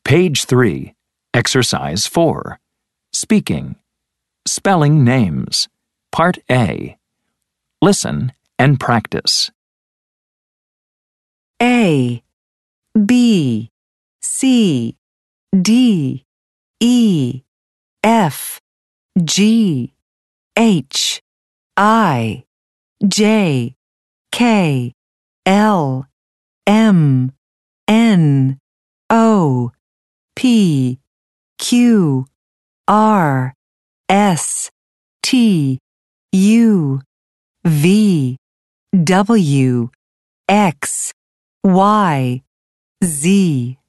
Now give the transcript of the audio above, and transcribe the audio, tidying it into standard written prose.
Page 3, Exercise 4. Speaking. Spelling names. Part A. Listen and practice. A, B, C, D, E, F, G, H, I, J, K, L, M, N, O, P, Q, R, S, T, U, V, W, X, Y, Z.